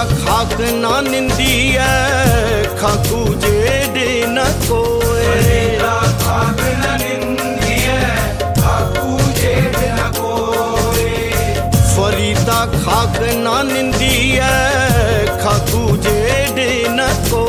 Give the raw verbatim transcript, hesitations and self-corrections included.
खाक ना निंदी है खाकू जेड न कोए फरीदा खाक ना निंदी है खाकू जेड न कोए फरीदा खाक ना निंदी